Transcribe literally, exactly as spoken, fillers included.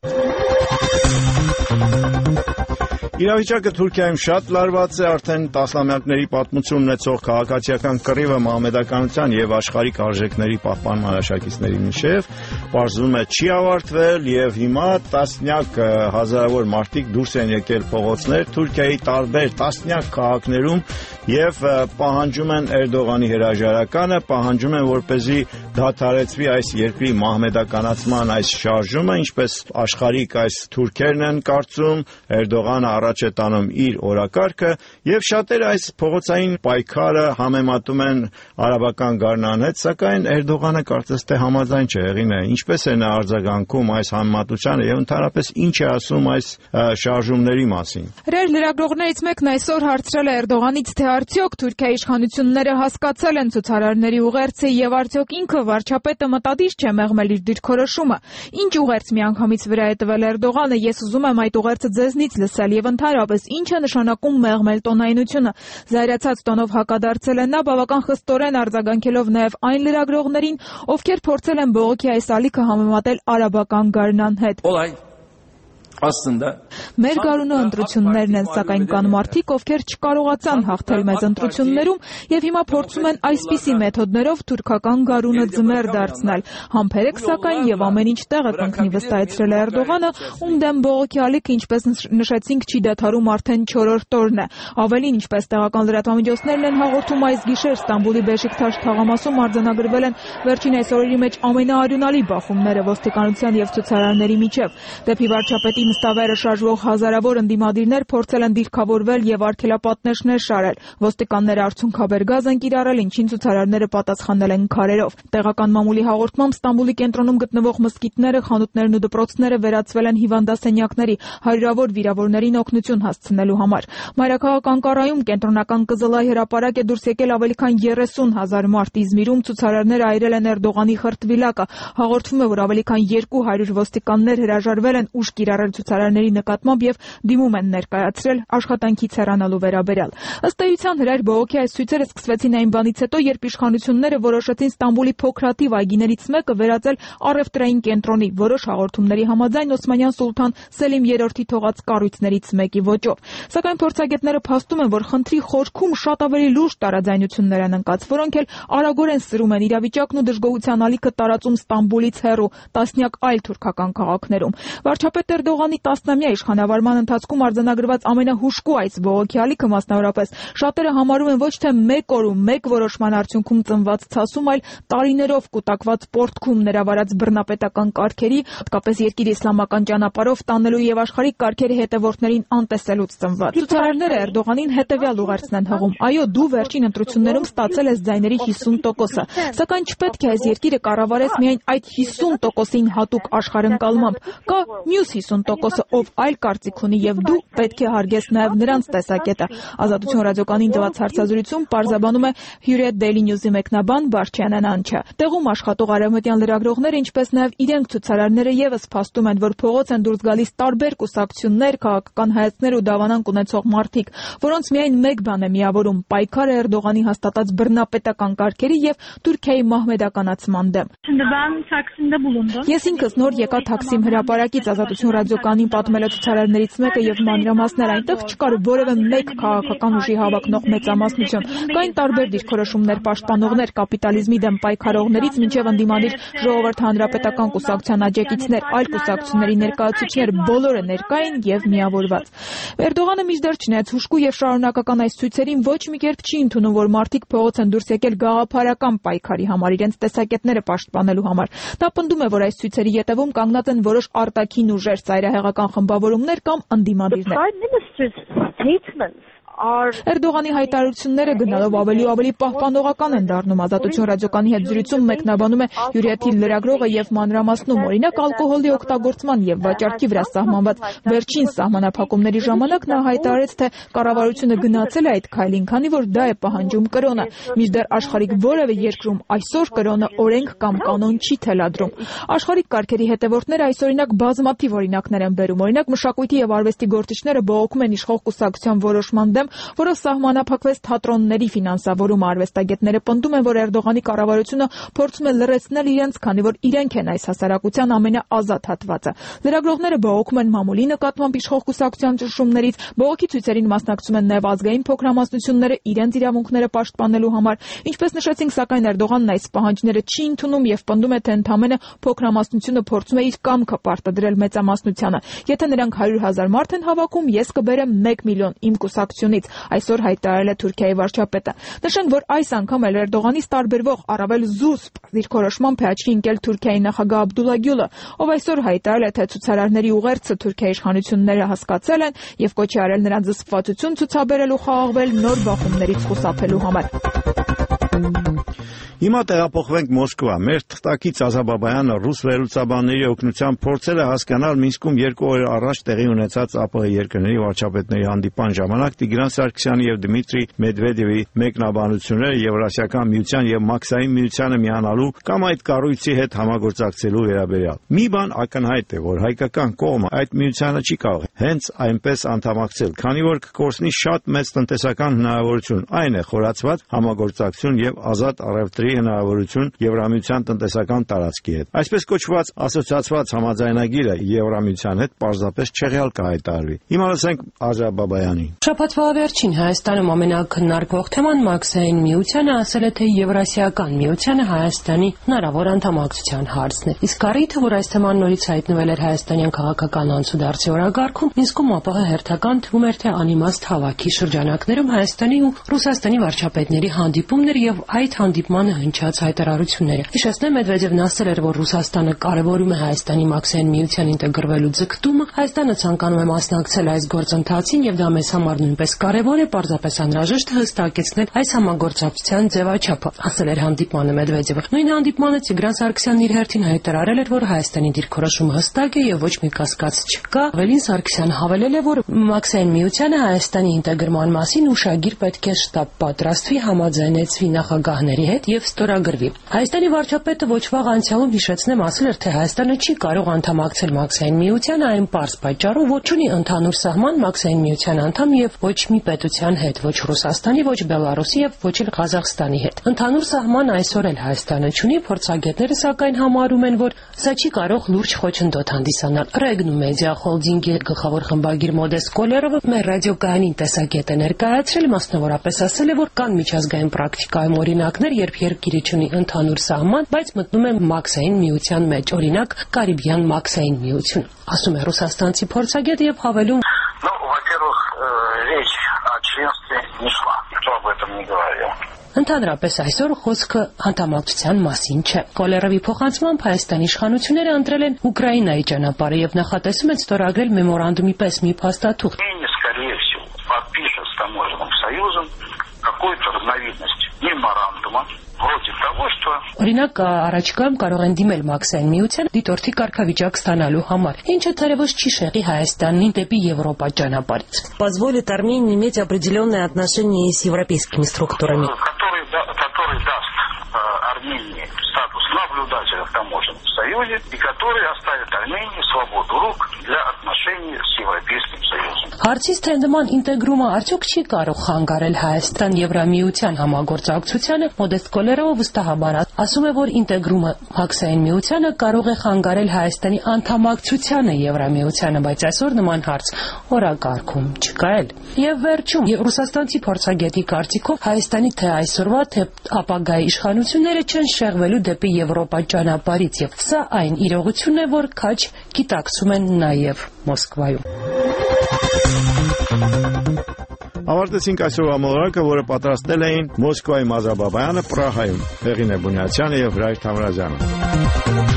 Իրավիճակը Թուրքիայում շատ լարված է, արդեն տասնամյակների պատմություն ունեցող քաղաքացիական կռիվը մահմեդականության եւ աշխարհիկ արժեքների պահպանման հաշակիցների միջեւ պարզվում է չի ավարտվել եւ հիմա տասնյակ հազարավոր մարդիկ դուրս են եկել փողոցներ Թուրքիայի տարբեր տասնյակ քաղաքներում եւ պահանջում են Էրդողանի հրաժարականը, պահանջում են որպեսզի դադարեցվի այս երկրի մահմեդականացման այս շարժումը, ինչպես աշխարհիկ այս թուրքերն են կարծում, Էրդողանը առաջ է տանում իր օրակարգը եւ շատերը այս փողոցային պայքարը համեմատում են արաբական գարնան հետ, սակայն Էրդողանը կարծես թե համաձայն չէ եղին է, ինչպես է նա արձագանքում այս համեմատությանը եւ ընդհանրապես ինչ է ասում այս շարժումների մասին։ Հրեր լրագրողներից մեկն այսօր հարցրել է Էրդողանից, թե արդյոք Թուրքիայի իշխանությունները հասկացել են ցուցարարների ուղերձը եւ արդյոք ինքը վարչապետը մտադիր չէ մեղմել իր դիրքորոշումը։ Ինչ ուղերձ միանգամից վրա է տվել Էրդողանը, ես ուզում եմ այդ ուղերձը ձեզնից լսել եւ ընդհանրապես ինչ է նշանակում մեղմել տոնայնությունը։ Զայրացած տոնով հակադարձել է նա, բավական խստորեն արձագանքելով նաեւ այն լրագրողներին, ովքեր փորձել են բողոքի այս ալիքը համեմատել արաբական գարնան հետ։ Մեր գարունը ընտրություններն են, սակայն կան մարդիկ, ովքեր չկարողացան հաղթել մեզ ընտրություններում եւ հիմա փորձում են այսպիսի մեթոդներով թուրքական գարունը ձմեռ դարձնել։ Համբերեք սակայն եւ ամեն ինչ տեղը կընկնի, վստահեցրել է Էրդողանը, ում դեմ բողոքի ալիքը, ինչպես նշեցինք, չի դադարում արդեն չորրորդ օրն է։ Ավելին, ինչպես տեղական լրատվամիջոցներն են հաղորդում, այս գիշեր Ստամբուլի Բեշիկթաշ թաղամասում արձանագրվել են վերջին այս օրերի մեջ ամենաարյունալի բախումները ոստիկանության եւ ցուցարարների միջեւ։ Դեպի վարչապետի նստավայրը շարժվող հազարավոր ընդդիմադիրներ փորձել են դիրքավորվել եւ արգելապատնեշներ շարել։ Ոստիկանները արցունքաբեր գազ են կիրառել, ինչին ցուցարարները պատասխանել են քարերով։ Տեղական մամուլի հաղորդմամբ Ստամբուլի կենտրոնում գտնվող մզկիթները, խանութներն ու դպրոցները վերածվել են հիվանդասենյակների, հարյուրավոր վիրավորներին օգնություն հասցնելու համար։ Մայրաքաղաք Անկարայում կենտրոնական Կզլայ հրապարակ է դուրս եկել ավելի քան երեսուն հազար մարդ։ Իզմիրում ցուցարարները այրել են Էրդողանի խրտվիլակը։ Հաղորդվում է, որ ավելի քան երկու հարյուր ոստիկաններ հրաժարվել են ուժ կիրառել ցուցարարների նկատմամբ եւ դիմում են ներկայացրել աշխատանքից հեռանալու վերաբերյալ։ Ըստ էության հրայր բողոքի այս ցույցերը սկսվեցին այն բանից հետո, երբ իշխանությունները որոշեցին Ստամբուլի փոքրաթիվ այգիներից մեկը վերածել առևտրային կենտրոնի, որոշ հաղորդումների համաձայն Օսմանյան սուլթան Սելիմ երրորդի թողած կառույցներից մեկի ոճով։ Սակայն փորձագետները փաստում են, որ խնդրի խորքում շատ ավելի լուրջ տարաձայնություններ են ընկած, որոնք էլ արագորեն սրում են իրավիճակն ու դժգոհության ալիքը տարածում Ստամբուլից հեռու տասնյակ այլ թուրքական քաղաքներում։ Վարչապետ Էրդողանի տասնամյա իշխանավարման ընթացքում արձանագրված ամենահուժկու այս բողոքի ալիքը, մասնավորապես շատերը համարում են ոչ թե մեկ օրում, մեկ որոշման արդյունքում ծնված ցասում, այլ տարիներով կուտակված պորտքում նրա վարած բռնապետական կարգերի, հատկապես երկիրը իսլամական ճանապարհով տանելու եւ աշխարհիկ կարգերի հետևորդներին անտեսելուց ծնված։ Ցուցարարները Էրդողանին հետեւյալ ուղերձն են հղում. այո, դու վերջին ընտրություններում ստացել ես ձայների հիսուն տոկոսը, սակայն չպետք է այս երկիրը կառավարես միայն այդ հիսուն տոկոսին հատուկ աշխարհընկալմամբ։ Կա մյուս հիսուն տոկոսը, ով այլ կարծիք ունի, եւ դու պետք է հարգես նաեւ նրանց տեսակետը։ Ազատություն ռադիոկայանին տված հարցազրույցում պարզաբանում է Hürriyet Daily News-ի մեկնաբան Բարչյանն Անչա։ Տեղում աշխատող արևմտյան լրագրողները, ինչպես նաեւ իրենք ցուցարարները եւս փաստում են, որ փողոց են դուրս գալիս տարբեր կուսակցություններ, քաղաքական հայացքներ ու դավանանք ունեցող մարդիկ, որոնց միայն մեկ բան է միավորում՝ պայքարը Էրդողանի հաստատած բռնապետական կարգերի եւ Թուրքիայի մահմեդականացման դեմ։ Ես ինքս նոր եկա Թաքսիմ հրապարակից, Ազատություն ռադիոկայանին պատմել է ցուցարարներից մեկը եւ մանրամասներ, այնտեղ չկար որևէ մեկ քաղաքական ուժի հավակնող մեծամասնություն։ Կային տարբեր դիրքորոշումներ, պաշտպանողներ, կապիտալիզմի դեմ պայքարողներից մինչեւ ընդդիմադիր ժողովրդ հանրապետական կուսակցության աջակիցներ, այլ կուսակցությունների ներկայացուցիչներ, բոլորը ներկա էին եւ միավորված։ Էրդողանը մինչդեռ չնայած հուժկու եւ շարունակական այս ցույցերին ոչ մի կերպ չի ընդունում, որ մարդիկ փողոց են դուրս եկել գաղափարական պայքարի համար, իրենց տեսակետները պաշտպանելու համար։ Դա պնդում է, որ այս ցույցերի ետևում կանգնած են որոշ արտաքին ուժեր, ծայրահեղական խմբավորումներ կամ ընդդիմադիրներ։ Էրդողանի հայտարարությունները գնալով ավելի ու ավելի պահպանողական են դառնում։ Ազատություն ռադիոկայանի հետ զրույցում մեկնաբանում է Hürriyet-ի լրագրողը եւ մանրամասնում, օրինակ ալկոհոլի օգտագործման եւ վաճառքի վրա սահմանված վերջին սահմանափակումների ժամանակ նա հայտարարեց, թե կառավարությունը գնացել է այդ քայլին, քանի որ դա է պահանջում կրոնը։ Մինչդեռ աշխարհիկ որևէ երկրում այսօր կրոնը օրենք կամ կանոն չի թելադրում։ Աշխարհիկ կարգերի հետևորդները այս օրինակ բազմաթիվ օրինակներ են բերում։ Օրինակ մշակույթի եւ արվեստի գործիչները բողոքում են իշխող կուսակցության որոշման դեմ, դեմ, որով սահմանափակվեց թատրոնների ֆինանսավորումը։ Արվեստագետները պնդում են, որ Էրդողանի կառավարությունը փորձում է լրացնել իրենց, քանի որ իրենք են այս հասարակության ամենաազատ հատվածը։ Լրագրողները բողոքում են մամուլի նկատմամբ իշխող կուսակցության ճնշումներից, բողոքի ցույցերին մասնակցում են նաև ազգային փոքրամասնությունները իրենց իրավունքները պաշտպանելու համար։ Ինչպես նշեցինք, սակայն Էրդողանն այս պահանջները չի ընդունում եւ պնդում է, թե ընդամենը փոքրամասնությունը փորձում է իր կամքը պարտադրել մեծամասնությանը։ Եթե նրանք հարյուր հազար մարդ են հավաքում, ես կբերեմ մեկ միլիոն իմ կուսակցությունից, այսօր հայտարարել է Թուրքիայի վարչապետը։ Նշենք, որ այս անգամ էլ Էրդողանից տարբերվող առավել զուսպ դիրքորոշմամբ է աչքի ընկել Թուրքիայի նախագահ Աբդուլլա Գյուլը, ով այսօր հայտարարել է, թե ցուցարարների ուղերձը Թուրքիայի իշխանությունները հասկացել են եւ կոչ է արել նրանց զսպվածություն ցուցաբերել ու խաղաղվել նոր բախումներից խուսափելու համար։ Հիմա տեղափոխվենք Մոսկվա։ Մեր թղթակից Ազաբաբայանը ռուս վերլուծաբանների օգնությամբ փորձել է հասկանալ Մինսկում երկու օր առաջ տեղի ունեցած ԱՊՀ երկրների վարչապետների հանդիպան ժամանակ Տիգրան Սարգսյանի եւ Դմիտրի Մեդվեդևի մեկնաբանությունները Եվրասիական միության եւ Մաքսային միությանը միանալու կամ այդ կառույցի հետ համագործակցելու վերաբերյալ։ Մի բան ակնհայտ է, որ հայկական կողմը այդ միությանը չի կարող հենց այնպես անդամակցել, քանի որ կկորցնի շատ մեծ տնտեսական հնարավորություն, այն է խորացված համագործակցություն եւ ազատ առևտրի հնարավորություն Եվրամիության տնտեսական տարածքի հետ։ Այսպես կոչված ասոցիացված համաձայնագիրը Եվրամիության հետ պարզապես չեղյալ կհայտարարվի։ Հիմա լսենք Ազաբաբայանին։ Շաբաթվա վերջին Հայաստանում ամենակննարկվող թեման Մաքսային միությանը ասել է, թե Եվրասիական միությանը Հայաստանի հնարավոր անդամակցության հարցն է։ Իսկ առիթը, որ այս թեման նորից հայտնվել էր հայաստանյան քաղաքական անցուդարձի օրագարկում, Մինսկում ԱՊՀ հերթական թվում էր, թե անիմաստ հավաքի շրջանակներում Հայաստանի ու Ռուսաստանի վարչապետների հանդիպումներ եւ այդ հանդիպմանը հնչած հայտարարությունները։ Հիշեցնեմ, Մեդվեդևն ասել էր, որ Ռուսաստանը կարևորում է Հայաստանի Մաքսային միության ինտեգրվելու ձգտումը, Հայաստանը ցանկանում է մասնակցել այս գործընթացին եւ դա մեզ համար նույնպես կարևոր է, պարզապես անհրաժեշտ է հստակեցնել այս համագործակցության ձևաչափը, ասել էր հանդիպմանը Մեդվեդևը։ Նույն հանդիպմանը Տիգրան Սարգսյանն իր հերթին հայտարարել էր, որ Հայաստանի դիրքորոշումը հստակ է եւ ոչ մի կասկած չկա։ Ավելին Սարգսյանը հավելել է, որ Մաքսային միությանը Հայաստանի ինտեգրման մասին ուշագիր պետք է շտապ պատրաստվի, համաձայնեցվի նախագահների հետ եւ ստորագրվի։ Հայաստանի վարչապետը ոչ վաղ անցյալում հիշեցնեմ ասել էր, թե Հայաստանը չի կարող անդամակցել Մաքսային միությանը այն պարզ պատճառով, որ ունի ընդհանուր սահման Մաքսային միության անդամ եւ ոչ մի պետության հետ, ոչ Ռուսաստանի, ոչ Բելարուսի եւ ոչ էլ Ղազախստանի հետ։ Ընդհանուր սահման այսօր էլ Հայաստանը ունի, փորձագետները սակայն համարում են, որ սա չի կարող լուրջ խոչընդոտ հանդիսանալ։ Ռեգնու մեդիա խոլդինգի գլխավոր խմբագիր Մոդեստ Կոլերովը մեր ռադիոկայանին տեսակետ է ներկայացրել, մասնավորապես ասել է, որ կան միջազգային պրակտիկայում օրինակներ, երբ երկիրը ունի ընդհանուր սահման, բայց մտնում է Մաքսային միության մեջ, օրինակ Կարիբյան Մաքսային միություն, ասում է ռուսաստանցի փորձագետը եւ հավելում. Ну, во-первых, речь о членстве не шла, никто об этом не говорил. Ընդհանրապես այսօր խոսքը անդամակցության մասին չէ։ Կոլերովի փոխանցմամբ Հայաստանի իշխանությունները ընտրել են Ուկրաինայի ճանապարհը եւ նախատեսում են ստորագրել մեմորանդումի պես մի փաստաթուղթ։ Скорее всего, подпишет с таможенным союзом какую-то разновидность меморандума, вроде того, что Օրինակ առաջիկայում կարող են դիմել Մաքսային միության դիտորդի կարգավիճակ ստանալու համար, ինչը թերևս չի շեղի Հայաստանին դեպի Եվրոպա ճանապարհից։ Позволит Армении иметь определенные отношения с европейскими структурами. который, который даст Армении статус наблюдателя в таможенном союзе и который оставит Армении свободу рук для отношений с Европейским союзом. Հարցից թե նման ինտեգրումը արդյոք չի կարող խանգարել Հայաստան Եվրամիության համագործակցությանը, Մոդեստ Կոլերովը վստահաբար ասում է, որ ինտեգրումը Մաքսային միությանը կարող է խանգարել Հայաստանի անդամակցությանը Եվրամիությանը, բայց այսօր նման հարց օրակարգում չկա էլ։ Եվ վերջում, ռուսաստանցի փորձագետի կարծիքով Հայաստանի թե այսօրվա, թե ապագայի իշխանությունները չեն շեղվելու դեպի Եվրոպա ճանապարհից, եւ սա այն իրողությունն է, որ քաջ գիտակցում են նաեւ Մոսկվայում։ Ավարտեցինք այսօրվա մոլորակը, որը պատրաստել էին Մոսկվայի Ազաբաբայանը, Պրահայում Հեղինե Բունյացյանը եւ Հրայր Թամրազյանը։